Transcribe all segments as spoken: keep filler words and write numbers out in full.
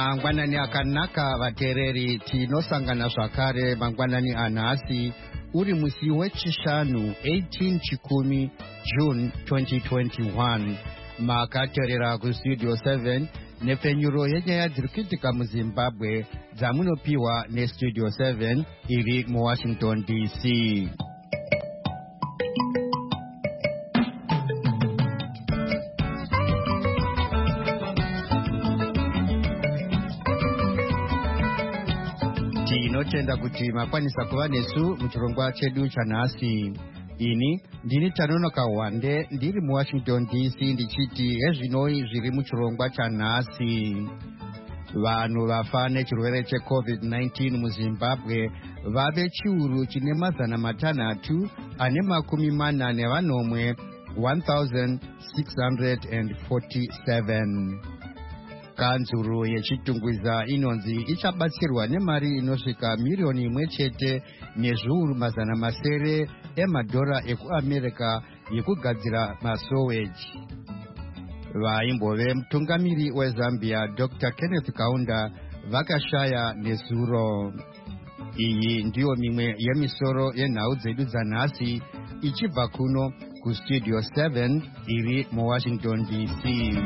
Mangwanani akanaka vatereri tinosangana zvakare mangwanani anhasi uri musi wechishanu eighteen chikumi June twenty twenty-one. Makateerera kustudio seven nepfenyuro yenyaya dziri kuitika muZimbabwe dzamunopiwa nestudio seven iri muWashington D C. Tinotenda kuti makwanisa kuva nesu muchirongwa chedu chanhasi. Ini ndini Tanonoka Wande ndiri muWashington D C ndichiti hezvinoi zviri muchirongwa chanhasi. Vanhu vafa nechirwere checovid nineteen muZimbabwe vave chiuru chine mazana matanhatu ane makumi mana nevanomwe one thousand six hundred forty-seven. Kanzuru yechitungwiza inonzi ichabatsirwa nemari inosvika miriyoni imwe chete nezviuru mazana masere emadhora ekuAmerica yekugadzira masoweji. Vaimbove mutungamiri weZambia Doctor Kenneth Kaunda vakashaya nezuro. Iyi ndiyo mimwe yemisoro yenhau dzedu dzanhasi ichibva kuno kustudio seven iri muWashington D C.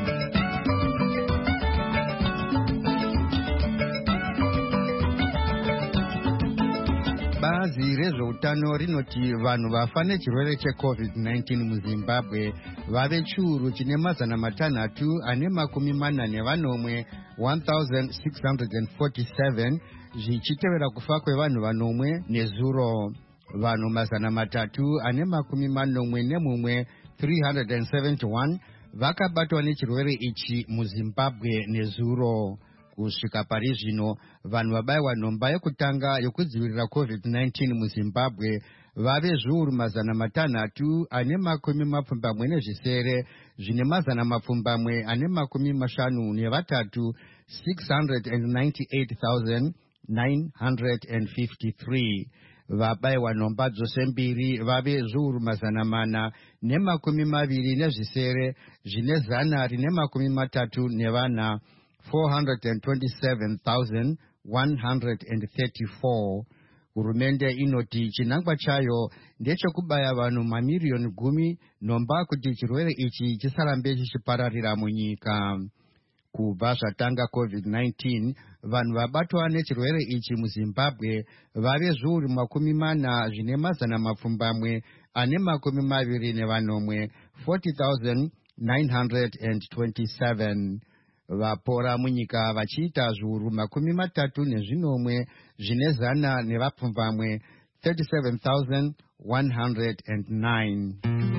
Bazi rezveutano rinoti vanhu vafa nechirwere checovid nineteen muZimbabwe vave chiuru chine mazana matanhatu ane makumi mana nevanomwe one thousand six hundred forty-seven zvichitevera kufa kwevanhu vanomwe nezuro. Vanhu mazana matatu ane makumi manomwe nemumwe three hundred seventy-one vakabatwa nechirwere ichi muZimbabwe nezuro. Kusvika pari zvino vanhu vabayiwa nhomba yekutanga yokudzivirira covid nineteen muZimbabwe vave zviuru mazana matanhatu ane makumi mapfumbamwe nezvisere zvine mazana mapfumbamwe ane makumi mashanu nevatatu six hundred ninety-eight thousand nine hundred fifty-three. Vabayiwa nhomba dzose mbiri vave zviuru mazana mana nemakumi maviri nezvisere zvine zana rine makumi matatu nevana four hundred twenty-seven thousand one hundred thirty-four. Hurumende inoti chinangwa chayo ndechekubaya vanhu mamiriyoni gumi nhomba kuti chirwere ichi chisarambe chichipararira munyika. Kubva zvatanga covid nineteen vanhu vabatwa nechirwere ichi muZimbabwe vave zviuru makumi mana zvine mazana mapfumbamwe ane makumi maviri nevanomwe forty thousand nine hundred twenty-seven. Vapora munyika vachiita zviuru makumi matatu nezvinomwe zvine zana nevapfumbamwe thirty-seven thousand one hundred nine.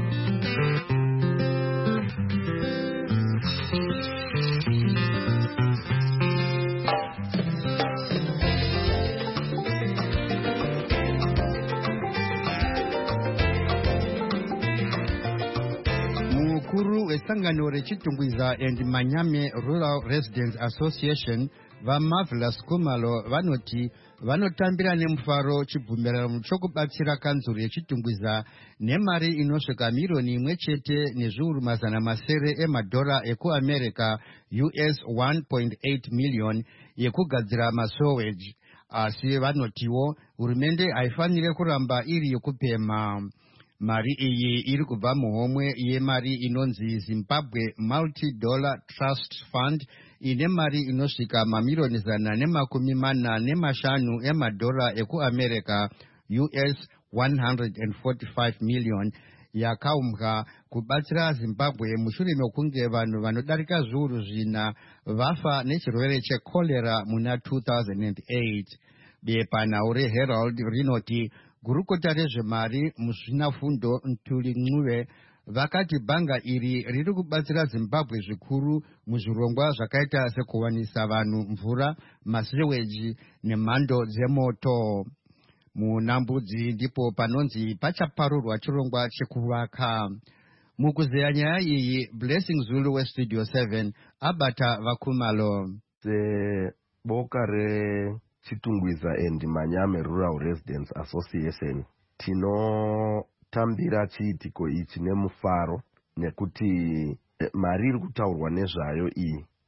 Mukuru wesangano rechitungwiza and Manyame Rural Residents Association vaMarvelous Kumalo vanoti vanotambira nemufaro chibvumirano chokubatsira kanzuru yechitungwiza nemari inosvika miriyoni imwe chete nezviuru mazana masere emadhora ekuAmerica U S one point eight million yekugadzira masoweji. Asi vanotiwo hurumende haifanire kuramba iri yokupema. Mari iyi iri kubva muhomwe yemari inonzi Zimbabwe Multi-Dollar Trust Fund ine mari inosvika mamiriyoni zana nemakumi mana nemashanu emadhora ekuAmerica U S one hundred forty-five million yakaumbwa kubatsira Zimbabwe mushure mekunge vanhu vanodarika zviuru zvina vafa nechirwere chekolera muna two thousand eight. Bepanhau reHerald rinoti gurukota rezvemari muzvinafundo Ntuli Ncube vakati bhanga iri riri kubatsira Zimbabwe zvikuru muzvirongwa zvakaita sekuwanisa vanhu mvura, maseweji nemhando dzemoto. Munambudzi ndipo panonzi pachaparurwa chirongwa chekuvaka. Mukuzeya nyaya iyi Blessing Zulu westudio seven abata vaKumalo. Seboka rechitungwiza and Manyame Rural Residents Association tinotambira chiitiko ichi nemufaro nekuti mari iri kutaurwa nezvayo iyi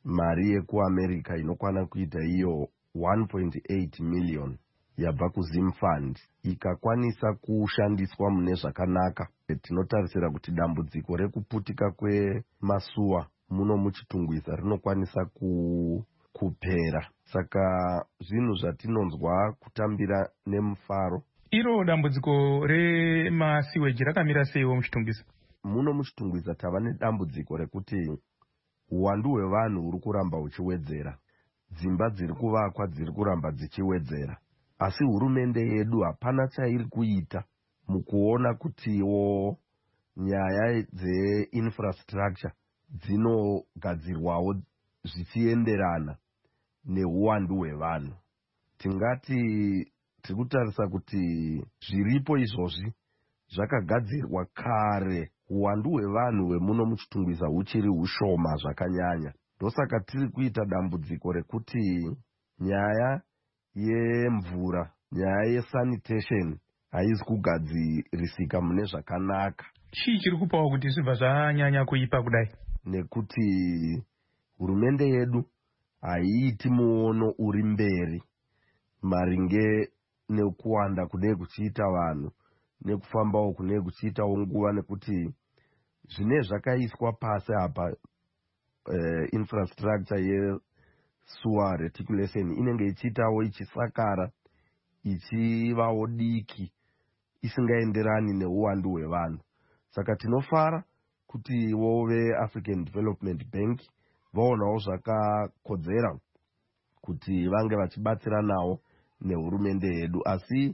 mari yekuamerica inokwana kuita iyo one point eight million yabva kuzim fund ikakwanisa kushandiswa mune zvakanaka. Tinotarisira kuti dambudziko rekuputika kwemasuwa muno muchitungwiza rinokwanisa ku, kupera. Saka zvinhu zvatinonzwa kutambira nemufaro. Iro dambudziko remasiweji rakamira seiwo muchitungwiza? Muno muchitungwiza tava nedambudziko rekuti uwandu hwevanhu huri kuramba huchiwedzera, dzimba dziri kuvakwa dziri kuramba dzichiwedzera, asi hurumende yedu hapana chairi kuita mukuona kutiwo nyaya dzeinfrastructure dzinogadzirwawo zvichienderana neuwandu hwevanhu. Tingati tiri kutarisa kuti zviripo izvozvi zvakagadzirwa kare, uwandu hwevanhu hwemuno muchitungwiza huchiri hushoma zvakanyanya. Ndosaka tiri kuita dambudziko rekuti nyaya yemvura, nyaya yesanitation haizi kugadzirisika mune zvakanaka. Chii chiri kupawo kuti zvibva zvanyanya kuipa kudai? Nekuti hurumende yedu haiiti muono uri mberi maringe nekuwanda kune kuchiita vanhu, nekufambawo kune kuchiitawo nguva, nekuti zvine zvakaiswa pasi apa uh, infrastructure yesewer reticulation inenge ichiitawo ichisakara, ichivawo diki, isingaenderani neuwandu hwevanhu. Saka tinofara kuti wo veAfrican Development Bank vaonawo zvakakodzera kuti vange vachibatsiranawo nehurumende yedu, asi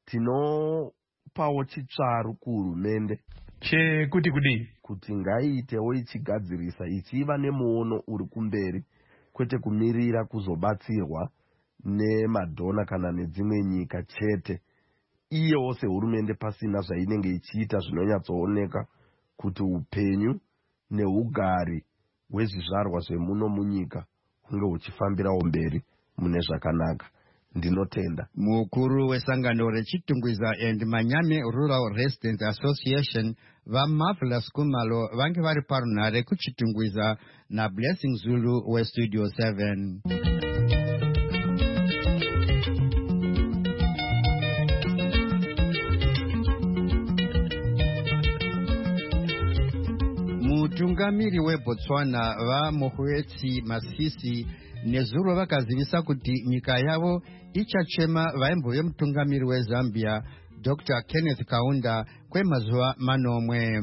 tinopawo chitsvaru kuhurumende chekuti kudii kuti ngaiitewo ichigadzirisa, ichiva nemuono uri kumberi, kwete kumirira kuzobatsirwa nemadhona kana nedzimwe nyika chete. Iyewo sehurumende pasina zvainenge ichiita zvinonyatsooneka kuti upenyu neugari hwezvizvarwa zvemuno munyika hunge huchifambirawo mberi mune zvakanaka. Ndinotenda. Mukuru wesangano rechitungwiza and Manyame Rural Residents Association vaMarvelous Kumalo vange vari parunhare kuchitungwiza naBlessing Zulu weStudio seven. Mutungamiri weBotswana vaMokgweetsi Masisi nezuro vakazivisa kuti nyika yavo ichachema vaimboye mutungamiri weZambia Doctor Kenneth Kaunda kwemazuva manomwe.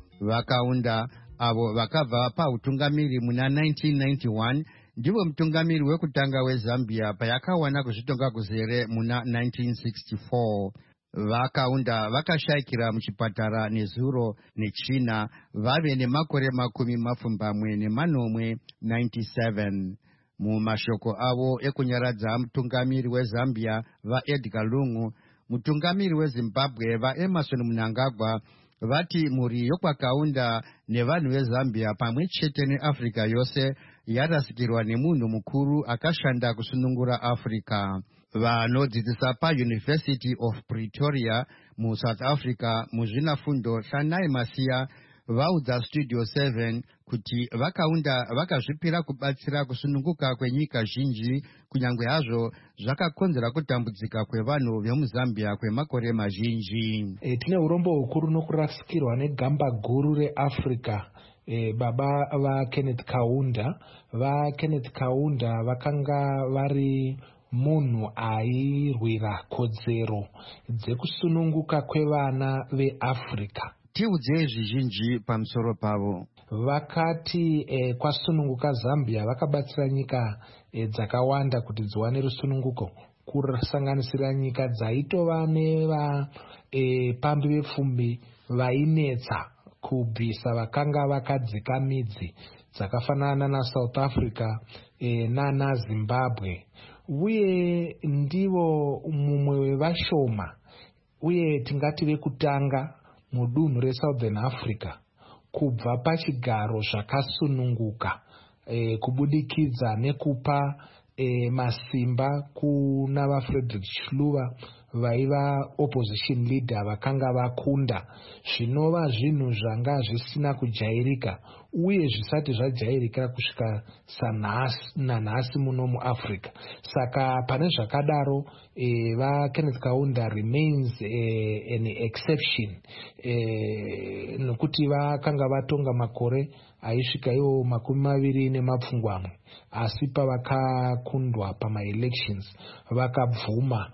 Vakaunda avo vakabva pautungamiri muna nineteen ninety-one ndivo mutungamiri wekutanga weZambia payakawana kuzvitonga kuzere muna nineteen sixty-four. Vakaunda vakashayikira muchipatara nezuro nechina vave nemakore makumi mapfumbamwe nemanomwe ninety-seven. Mumashoko avo ekunyaradza mutungamiri weZambia vaEdgar Lungu, mutungamiri weZimbabwe vaEmerson Mnangagwa vati mhuri yokwakaunda nevanhu veZambia pamwe chete neAfrica yose yarasikirwa nemunhu mukuru akashanda kusunungura Africa. Vanodzidzisa paUniversity of Pretoria muSouth Africa muzvinafundo Hlanai Masiya vaudza Studio seven kuti vakaunda vakazvipira kubatsira kusununguka kwenyika zhinji kunyange hazvo zvakakonzera kutambudzika kwevanhu vemuZambia kwemakore mazhinji. E, tine urombo hukuru nokurasikirwa negamba guru reAfrica. E, baba va Kenneth Kaunda va Kenneth Kaunda vakanga vari munhu airwira kodzero dzekusununguka kwevana veAfrica. Tiudze zvizhinji pamusoro pavo. Vakati eh, kwasununguka Zambia vakabatsira nyika eh, dzakawanda kuti dziwane rusununguko, kusanganisira nyika dzaitova neva eh, pambi vepfumbi vainetsa kubvisa vakanga vakadzika midzi dzakafanana naSouth Africa eh, nana Zimbabwe, uye ndivo mumwe wevashoma uye tingati vekutanga mudunhu reSouthern Africa kubva pachigaro zvakasununguka e, kubudikidza nekupa e, masimba kuna vaFrederick Chiluba, vaiva opposition leader vakanga vakunda, zvinova zvinhu zvanga zvisina kujairika uye zvisati zvajairika kusvika nanhasi muno muAfrica. Saka pane zvakadaro e, vaKenneth Kaunda remains e, an exception e, nokuti vakanga vatonga makore aisvika iwo makumi maviri nemapfungwamwe, asi pavakakundwa pamaelections vakabvuma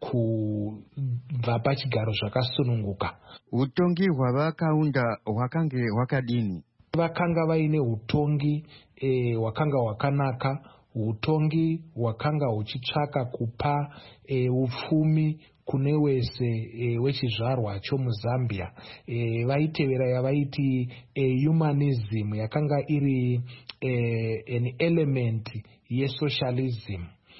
kubva pachigaro zvakasununguka. Utongi hwavakaunda hwakange hwakadini? Vakanga vaine utongi e, hwakanga hwakanaka, utongi hwakanga huchitsvaka kupa e, upfumi kune wese e, wechizvarwa chomuZambia. E, vaitevera yavaiti e, humanism yakanga iri e, an element yesocialism.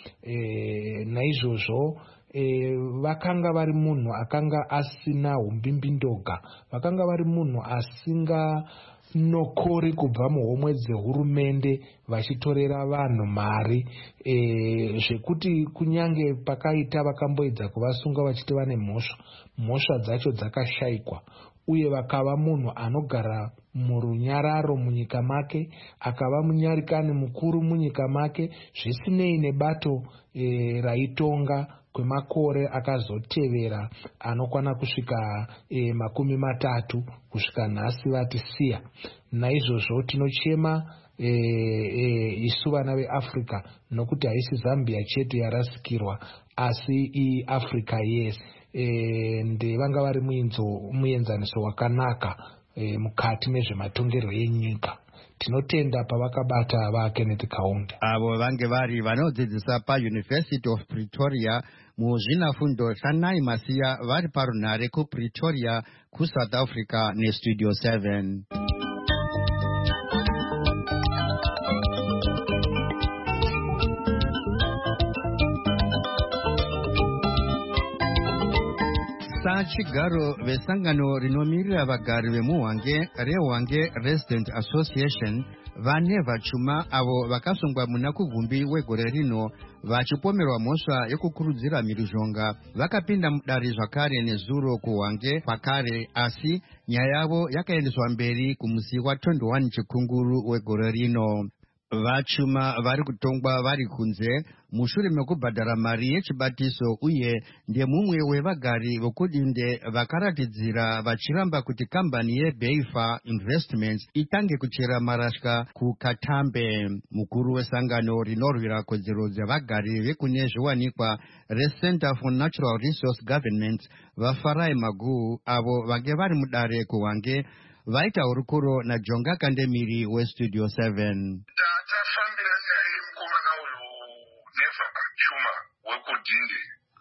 E, naizvozvo E, vakanga vari munhu akanga asina umbimbindoga, vakanga vari munhu asinga nokori kubva muhomwe dzehurumende vachitorera vanhu mari, e, zvekuti kunyange pakaita vakamboedza kuvasunga vachiti vane mhosva, mhosva dzacho dzakashayikwa, uye vakava munhu anogara murunyararo munyika make, akava munyarikani mukuru munyika make, zvisinei nebato e, raitonga kwemakore akazotevera anokwana kusvika e, makumi matatu kusvika nhasi vatisiya. Naizvozvo tinochema e, e, isu vana veAfrica, nokuti haisi Zambia chetu yarasikirwa, asi iAfrica yese. E, ndevanga vari muenzaniso wakanaka e, mukati mezvematongerwo enyika. Tinotenda pavakabata vaKenneth Kaunda. Avo vange vari vanodzidzisa paUniversity of Pretoria muzvinafundo zvaNai Masiya vari parunhare kuPretoria kuSouth Africa neStudio seven. Sachigaro vesangano rinomirira vagari vemuhwange reHwange Resident Association vane vachuma avo vakasungwa muna kuvhumbi wegore rino vachipomerwa mhosva yokukurudzira mhirizhonga vakapinda mudare zvakare nezuro kuHwange pakare, asi nyaya yavo yakaendeswa mberi kumusi wa21 chikunguru wegore rino. Vachuma vari kutongwa vari kunze mushure mekubhadhara mari yechibatiso, uye ndemumwe wevagari vokudinde vakaratidzira vachiramba kuti kambani yeBeifa Investments itange kuchera marasha kuKatambe. Mukuru wesangano rinorwira kodzero dzevagari vekune zviwanikwa reCenter for Natural Resource Governance vaFarai Magu avo vange vari mudare kuHwange vaita hurukuro naJonga Kandemiri weStudio seven. Tafambira nyaya yemukomana uyu Nefa Chuma wekudhindi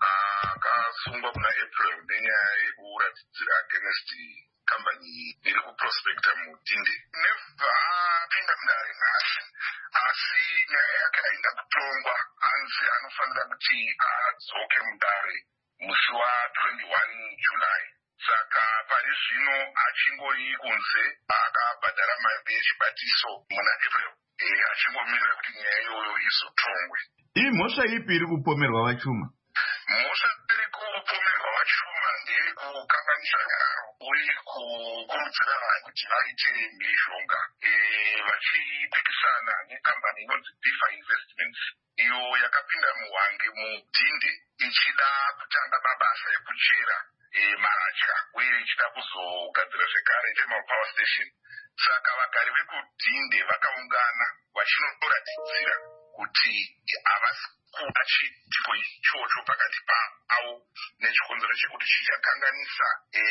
akasungwa kuna April nenyaya yekuratidzira against kambani iri kuprospecta mudhindi. Nefa apinda mudare nhasi, asi nyaya yake ainda kutongwa, anzi anofanira kuti adzoke mudare musi wa21 July. Saka pari zvino achingori kunze akabhadhara mari yechibatiso muna April, e, achingomirira kuti nyaya iyoyo izotongwe. Iyi mhosva ipi iri kupomerwa Vachuma? Mhosva iri kupomerwa Vachuma ndiri kukanganisa nyaro uye kukurudzira vanhu kuti vaite mhirizhonga e, vachipikisana nekambani inonzi Bifa Investments, iyo yakapinda muHwange mudhinde ichida kutanga mabasa ekuchera E, maratya uye ichida kuzogadzira zvekare thermal power station. Saka vagari vekudhinde vakaungana vachinotoratidzira kuti havasi kuda chiitiko ichocho pakati pavo nechikonzero chekuti chichakanganisa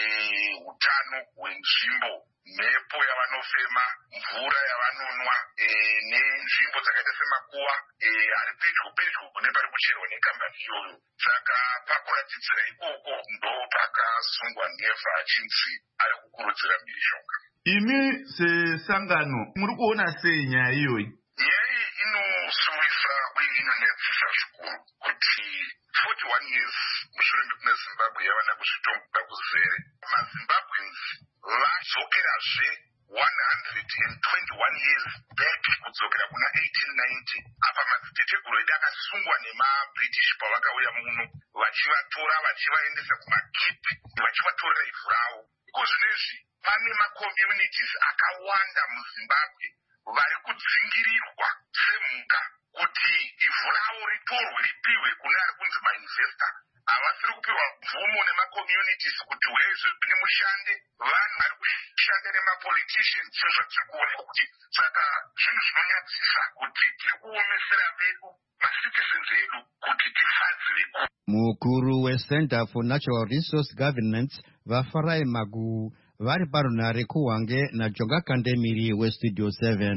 utano e, hwenzvimbo, mhepo yavanofema, mvura yavanonwa e, nenzvimbo dzakaita semakuwa e, ari pedyo pedyo nepari kucherwa nekambani iyoyo. Saka pakuratidzira ikoko ndo pakasungwa Nefa achinzi ari kukurudzira mhirizhonga. Imi sesangano muri kuona sei nyaya iyoyi? Nyaya iyi inosuwisa uye inonetsisa zvikuru kuti forty-one years mushure mekunge Zimbabwe yava nekuzvitonga kuzere, maZimbabweans vadzokerazve one hundred twenty-one years back kudzokera kuna eighteen ninety apa madzitateguru teguru redu akasungwa nemabritish pavakauya muno vachivatora vachivaendesa kumakipi vachivatorera ivhu ravo. Iko zvinezvi pane macommunities akawanda muzimbabwe vari kudzingirirwa semhuka kuti ivhu ravo ritorwe ripiwe kune ari kunzi mainvestor. Havasiri kupiwa mvumo nemacommunities kuti wezve zvine mushande vanhu vari kushanda nemapoliticians sezvatiri kuoneka kuti saka zvinhu zvinonyadzisa kuti tiri kuomesera vedu macitizens edu kuti tifadzire. Mukuru weCenter for Natural Resource Governance vafarai Magu vari parunare kuwange naJonga Kandemiri weStudio seven.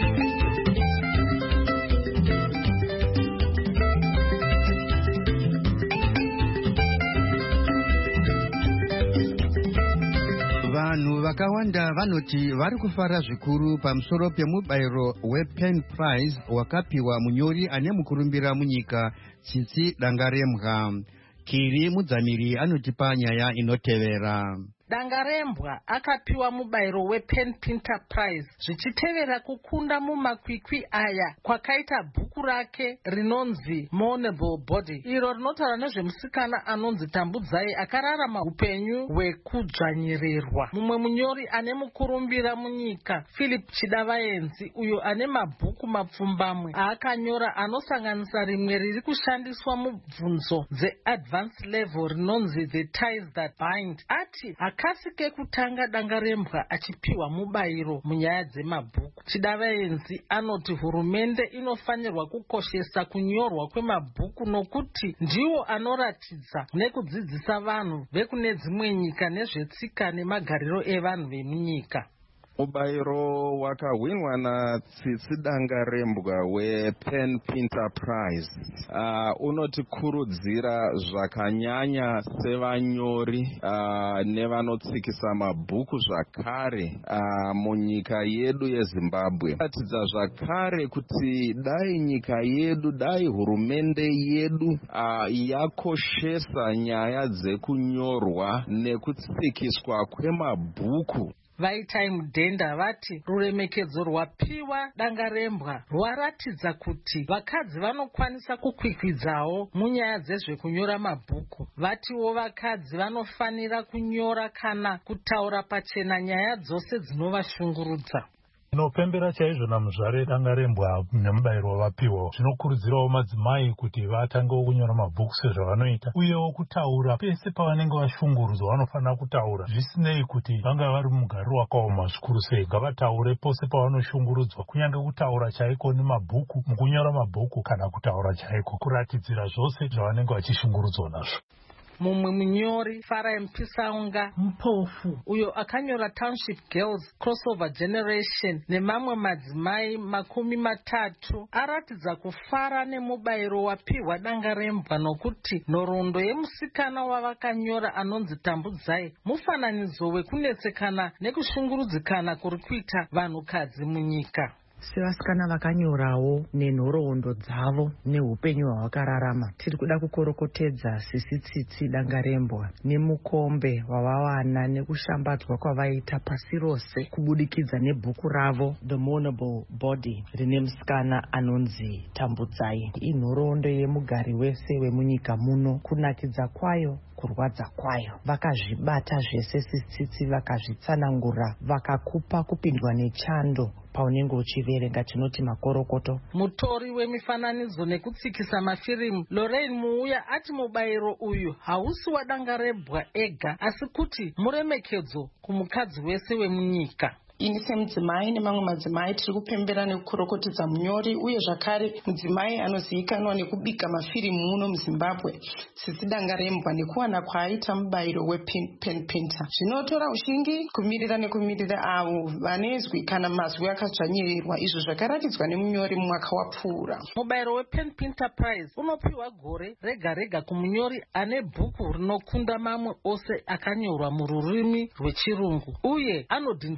Vanhu vakawanda vanoti vari kufara zvikuru pamusoro pemubayiro wePen Prize wakapiwa munyori ane mukurumbira munyika Tsitsi Dangarembwa. Kiri Mudzamiri anotipa nyaya inotevera. Dangarembwa akapiwa mubayiro wePen Pinter Prize zvichitevera kukunda mumakwikwi aya kwakaita bhuku rake rinonzi Mournable Body, iro rinotaura nezvemusikana anonzi Tambudzai akararama upenyu hwekudzvanyirirwa. Mumwe munyori ane mukurumbira munyika Philip Chidavayenzi, uyo ane mabhuku mapfumbamwe aakanyora anosanganisa rimwe riri kushandiswa mubvunzo dzeadvanced level rinonzi The Ties That Bind, ati akasi kekutanga Dangarembwa achipiwa mubayiro munyaya dzemabhuku. Chidavayenzi anoti hurumende inofanirwa kukoshesa kunyorwa kwemabhuku nokuti ndiwo anoratidza nekudzidzisa vanhu vekune dzimwe nyika nezvetsika nemagariro evanhu vemunyika. Mubayiro wakahwinwa naTsitsi Dangarembwa wePen Pinter Prize uh, unotikurudzira zvakanyanya sevanyori uh, nevanotsikisa mabhuku zvakare uh, munyika yedu yeZimbabwe. Ratidza zvakare kuti dai nyika yedu, dai hurumende yedu uh, yakoshesa nyaya dzekunyorwa nekutsikiswa kwemabhuku. Vaitime Denda vati ruremekedzo rwapiwa Dangarembwa rwaratidza kuti vakadzi vanokwanisa kukwikwidzawo munyaya dzezvekunyora mabhuku. Vatiwo vakadzi vanofanira kunyora kana kutaura pachena nyaya dzose dzinovashungurudza. Tinopembera chaizvo namuzvare Dangarembwa nemubayiro wavapiwa. Zvinokurudzirawo madzimai kuti vatangewo kunyora mabhuku sezvavanoita, uyewo kutaura pese pavanenge vashungurudzwa vanofanira kutaura, zvisinei kuti vanga vari mugariro wakaoma zvikuru sei. Ngavataure pose pavanoshungurudzwa, kunyange kutaura chaiko nemabhuku, mukunyora mabhuku kana kutaura chaiko, kuratidzira zvose zvavanenge vachishungurudzwa nazvo. Mumwe munyori Farai Mpisaunga Mpofu, uyo akanyora Township Girls Crossover Generation nemamwe madzimai makumi matatu, aratidza kufara nemubayiro wapiwa Dangarembwa nokuti nhoroondo yemusikana wavakanyora anonzi Tambudzai mufananidzo wekunetsekana nekushungurudzikana kuri kuita vanhukadzi munyika. Sevasikana vakanyorawo nenhoroondo dzavo neupenyu hwawakararama, tiri kuda kukorokotedza Sisi Tsitsi Dangarembwa nemukombe wavawana nekushambadzwa kwavaita pasi rose kubudikidza nebhuku ravo The Mournable Body rine musikana anonzi Tambudzai. Inhoroondo yemugari wese wemunyika muno, kunakidza kwayo, kurwadza kwayo. Vakazvibata zvese Sisi Tsitsi, vakazvitsanangura, vakakupa kupindwa nechando paunenge uchiverenga, tinoti makorokoto. Mutori wemifananidzo nekutsikisa mafirimu Lorraine Muuya ati mubayiro uyu hausi waDangarembwa ega, asi kuti muremekedzo kumukadzi wese wemunyika. Ini semudzimai nemamwe madzimai tiri kupembera nekukorokotedza munyori uye zvakare mudzimai anozivikanwa nekubika mafirimu muno muZimbabwe Tsitsi Dangarembwa nekuwana kwaaita mubayiro wePen Pinter. Zvinotora ushingi kumirira nekumirira avo vanezwi kana mazwi akadzvanyirirwa, izvo zvakaratidzwa nemunyori mumwaka wapfuura. Mubayiro wePen Pinter Prize unopiwa gore rega rega kumunyori ane bhuku rinokunda mamwe ose akanyorwa mururimi rwechirungu uye anodhindwa ku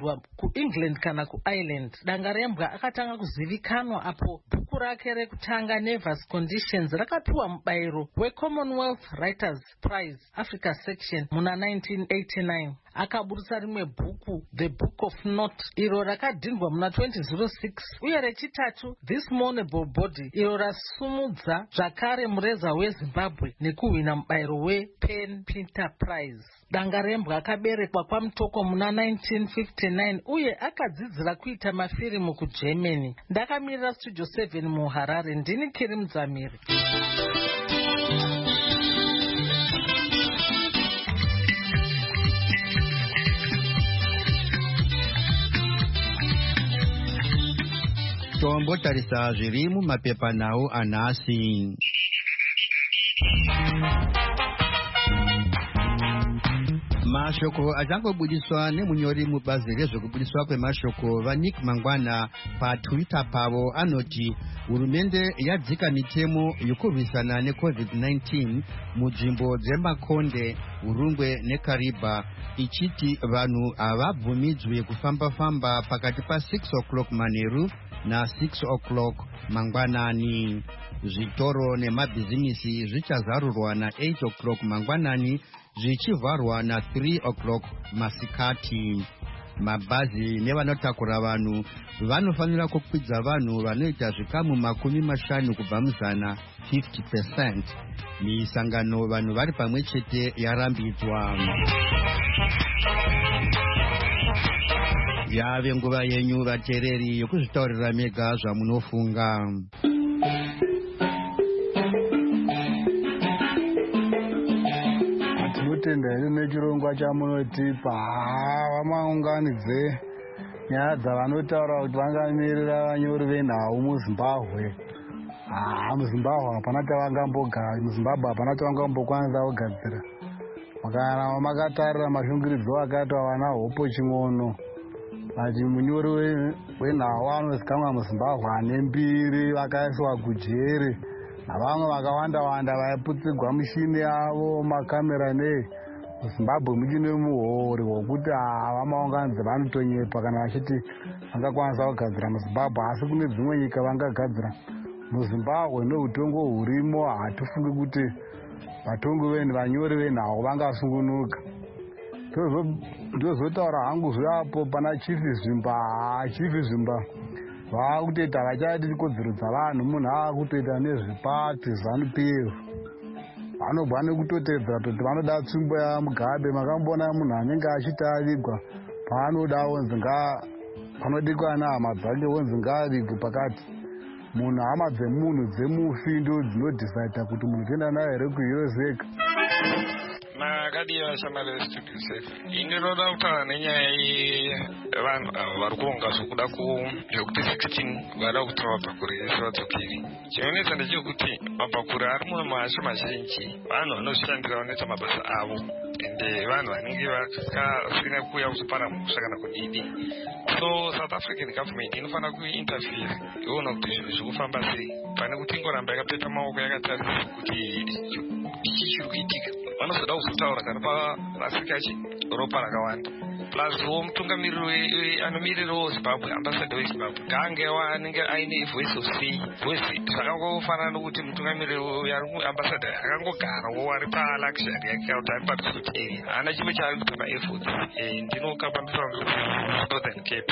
kuengland kana kuireland. Dangarembwa akatanga kuzivikanwa apo bhuku rake rekutanga Nervous Conditions rakapiwa mubairo weCommonwealth Writers Prize Africa Section muna nineteen eighty-nine. Akaburisa rimwe bhuku The Book of Not iro rakadhindwa muna twenty oh six, uye rechitatu This Mournable Body iro rasumudza zvakare mureza weZimbabwe nekuhwina mubairo wePen Pinter Prize. Dangarembwa akaberekwa kwaMutoko muna nineteen fifty-nine uye akadzidzira kuita mafirimu kuGermany. Ndakamirira Studio seven muHarare. Ndini Kiri Mudzamiri. tombotarisa zviri mumapepanhau anhasi. Mashoko achangobudiswa nemunyori mubazi rezvekubudiswa kwemashoko vaNick Mangwana paTwitter pavo anoti hurumende yadzika mitemo yokurwisana neCovid nineteen munzvimbo dzemakonde, Urungwe neKariba, ichiti vanhu havabvumidzwe kufamba-famba pakati pa six o'clock manheru na six o'clock mangwanani. Zvitoro nemabhizimisi zvichazarurwa na eight o'clock mangwanani zvichivharwa na three o'clock masikati. Mabhazi nevanotakura vanhu vanofanira kukwidza vanhu vanoita zvikamu makumi mashanu kubva muzana fifty percent. Misangano vanhu vari pamwe chete yarambidzwa. Yave nguva yenyu vateereri yokuzvitaurira mega zvamunofunga. Tinotenda iri nechirongwa chamunotipa vamaunganidze nyaya dzavanotaura kuti vangamirira vanyori venhau muZimbabwe. muZimbabwe hapana tavangambogara, muZimbabwe hapana tavangambokwanisa kugadzira. Makana makatarira mashungiridzo akaitwa vana hopo ching'ono ati munyori wenhau anozikamwa muZimbabwe ane mbiri vakaiswa kujere, navamwe vakawanda wanda vaiputsigwa mishini yavo makamera nei. muZimbabwe muchine muhori wokuti vamaunganidze vanotonyepa kana vachiti vangakwanisa kugadzira muZimbabwe, asi kune dzimwe nyika vangagadzira. muZimbabwe neutongo hurimo hatifungi kuti vatongi venhu vanyori venhau vangasungunuka. Ndozotaura hangu zvapo pana chifi zvimba chifi zvimba vakutoita vachati kodzero dzavanhu, munhu akutoita nezvepati ZANU P F vanobva nekutotedzera kuti vanoda tsvimbo yaMugabe. Makambona munhu anenge achiti avigwa paanoda onzi panodikwa nehama dzake onzi ngaavigwe pakati. Munhu hama dzemunhu dzemufi ndo dzinodhisaidha kuti munhu toenda naye here kuhirozeka. Makadiwa shamari vestudio seven. Indinoda kutaura nenyaya yevanhu avo vari kuronga zvokuda zvekuti sixteen vada kutora mabhakuri ese vadzokeri. Chinonetsa ndechekuti mabhakuri ari muno maasho mazhinji vanhu vanozvishandira vanoita mabasa avo, ende vanhu vanenge vasina kuuya kuzoparamusha kana kudidi. So South African government inofanira kuinterfere iona kuti zvinhu zvikufamba sei, pane kuti ingoramba yakapeta maoko yakatarisa kuti ichi chiri kuitika. Vanozoda kuzotaura kana parasika ropa rakawanda. Plus mutungamiriri anomirirawo Zimbabwe, ambassador weZimbabwe ngaangewo anenge aine voice of say. Voice zvakangofanana nokuti mutungamiriri yari ambassador akangogarawo ari paluxury yake kuti ari paresource area, haana chimwe chaari kuita maefforts. Ndinokapambisa Northern Cape.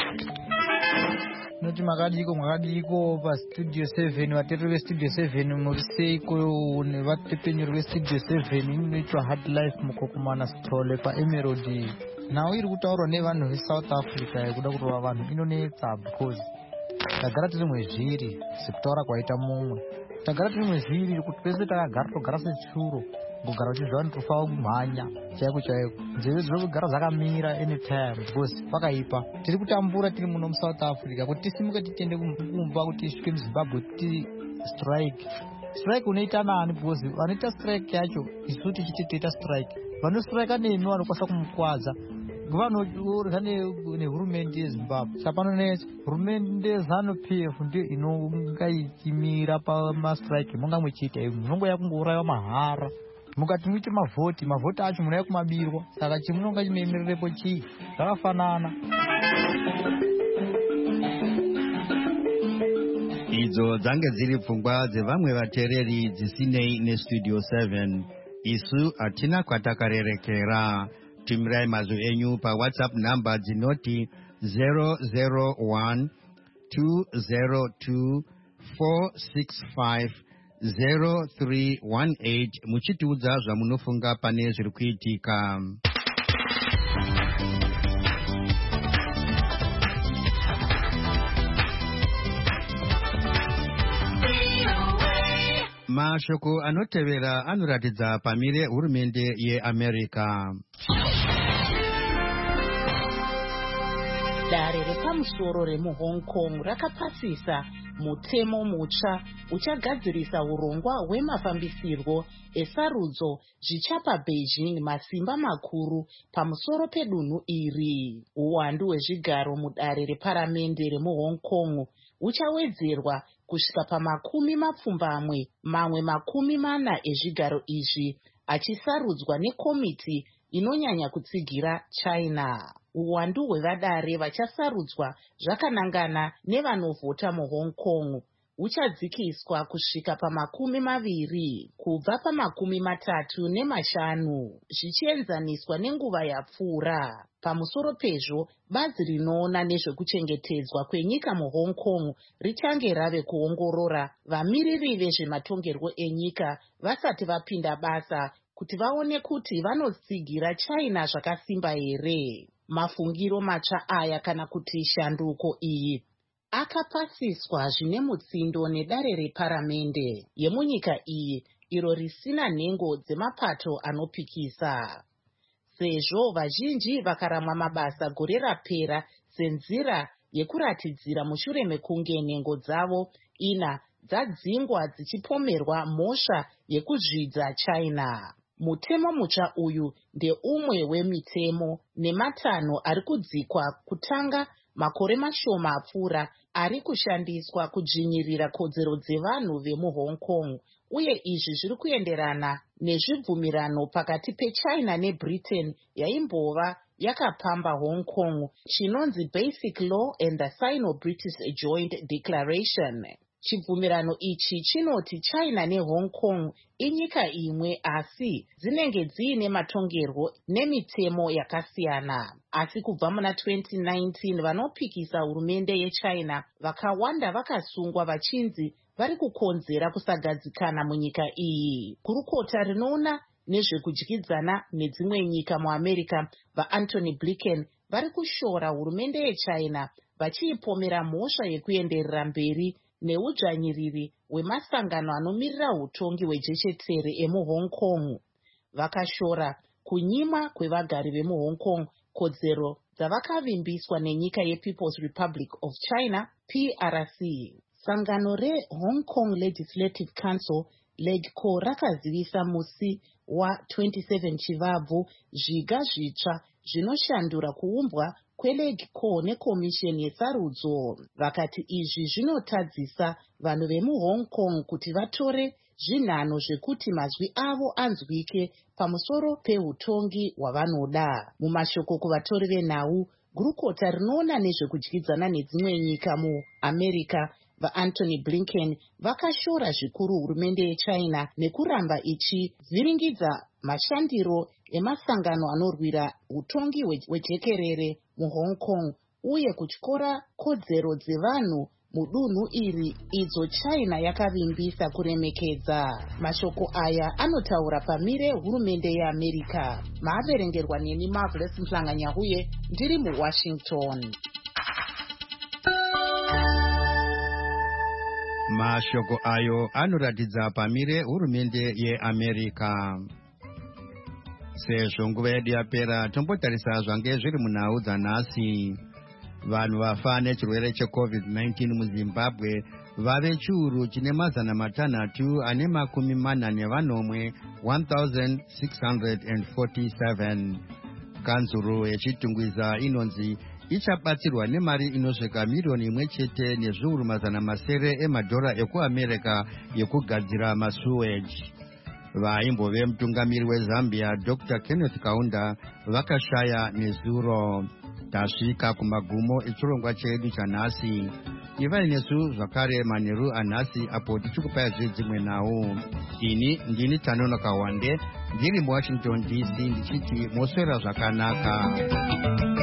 Noti makadiko makadiko paStudio seven, vateereri veStudio seven muri seiko nevapepenyuri veStudio seven. Inoitwa Hard Life mukokomana Strolle paEmerald. Nhau iri kutaurwa nevanhu veSouth Africa yekuda kurova vanhu inonetsa because tagara tiri mwezviri sekutaura kwaita mumwe. Tagara tiri mwezviri kuti pese takagara togara sechuro kugara uchizva kuti tofa kumhanya chaiko chaiko. Nzeve dziri kugara dzakamira anytime because pakaipa. Tiri kutambura tiri muno muSouth Africa kuti tisimuke titende kumba kuti tisvike muZimbabwe kuti strike. Strike unoita nani because vanoita strike yacho isu tichiti toita strike. Vanostrika nemi vanokwanisa kumukwadza. Vanourya nehurumende yeZimbabwe. Saka nonetsa hurumende yeZANU P F ndiyo inonga ichimira pamastrike munga muchiita izvi. Munongoya kungourayiwa mahara. Mukati muite mavhoti, mavhoti acho munouya kumabirwa. Saka chimunonga chimemererepo chii? Zvakafanana. idzo dzange dziri pfungwa dzevamwe vateereri dzisinei nestudio seven. Isu hatina kwatakarerekera. Tumirai mazwi enyu pawhatsapp namba dzinoti zero zero one two zero two four six five zero three one eight muchitiudza zvamunofunga pane zviri kuitika. Mashoko anotevera anoratidza pamire hurumende yeAmerica. Dare repamusoro remuHong Kong rakapasisa mutemo mutsva uchagadzirisa urongwa hwemafambisirwo esarudzo zvichapa Beijing masimba makuru pamusoro pedunhu iri. Uwandu hwezvigaro mudare reparamende remuHong Kong uchawedzerwa kusvika pamakumi mapfumbamwe. Mamwe makumi mana ezvigaro izvi achisarudzwa nekomiti inonyanya kutsigira China. Uwandu hwevadare vachasarudzwa zvakanangana nevanovhota muHong Kong uchadzikiswa kusvika pamakumi maviri kubva pamakumi matatu nemashanu zvichienzaniswa nenguva yapfuura. Pamusoro pezvo, bazi rinoona nezvekuchengetedzwa kwenyika muHong Kong richange rave kuongorora vamiriri vezvematongerwo enyika vasati vapinda basa kuti vaone kuti vanotsigira China zvakasimba here. Mafungiro matsva aya kana kuti shanduko iyi akapasiswa zvine mutsindo nedare reparamende yemunyika iyi iro risina nhengo dzemapato anopikisa. Sezvo vazhinji vakaramwa mabasa gore rapera senzira yekuratidzira mushure mekunge nhengo dzavo ina dzadzingwa dzichipomerwa mhosva yekuzvidza China. Mutemo mutsva uyu ndeumwe wemitemo nematanho ari kudzikwa kutanga makore mashoma apfuura ari kushandiswa kudzvinyirira kodzero dzevanhu vemuHong Kong, uye izvi zviri kuenderana nezvibvumirano pakati peChina neBritain yaimbova yakapamba Hong Kong chinonzi Basic Law and the Sino-British Joint Declaration. Chibvumirano ichi chinoti China neHong Kong inyika imwe asi dzinenge dziine matongerwo nemitemo yakasiyana. Asi kubva muna twenty nineteen vanopikisa hurumende yeChina vakawanda vakasungwa vachinzi vari kukonzera kusagadzikana munyika iyi. Kurukota rinoona nezvekudyidzana nedzimwe nyika muAmerica vaAntony Blinken vari kushora hurumende yeChina vachiipomera mhosva yekuenderera mberi neudzvanyiriri hwemasangano anomirira utongi hwejechetere emuHong Kong. Vakashora kunyimwa kwevagari vemuHong Kong kodzero dzavakavimbiswa nenyika yePeople's Republic of China P R C. Sangano reHong Kong Legislative Council LegCo rakazivisa musi wa27 Chivabvu zviga zvitsva zvinoshandura kuumbwa kweLegCo nekomisheni yesarudzo. Vakati izvi zvinotadzisa vanhu vemuHong Kong kuti vatore zvinhano zvekuti mazwi avo anzwike pamusoro peutongi hwavanoda. Mumashoko kuvatori venhau, gurukota rinoona nezvekudyidzana nedzimwe nyika muAmerica vaAntony Blinken vakashora zvikuru hurumende yeChina nekuramba ichivhiringidza mashandiro emasangano anorwira utongi hwejekerere muHong Kong uye kutyora kodzero dzevanhu mudunhu iri idzo China yakavimbisa kuremekedza. Mashoko aya anotaura pamire hurumende yeAmerica. Maaverengerwa neni Marvelous Mhlanganyahuye ndiri muWashington. Mashoko ayo anoratidza pamire hurumende yeAmerica. Sezvo nguva yedu yapera, tombotarisa zvange zviri munhau dzanhasi. Vanhu vafa nechirwere checovid nineteen muZimbabwe vave chiuru chine mazana matanhatu ane makumi mana nevanomwe one thousand six hundred forty-seven. Kanzuro yechitungwiza inonzi ichabatsirwa nemari inosvika miriyoni imwe chete nezviuru mazana masere emadhora ekuAmerica yekugadzira masuweji. Vaimbove mutungamiri weZambia Doctor Kenneth Kaunda vakashaya nezuro. Tasvika kumagumo echirongwa chedu chanhasi. ivai nesu zvakare manheru anhasi apo tichikupai zvedzimwe nhau. Ini ndini Tanono Kawande ndiri muWashington D C ndichiti moswera zvakanaka.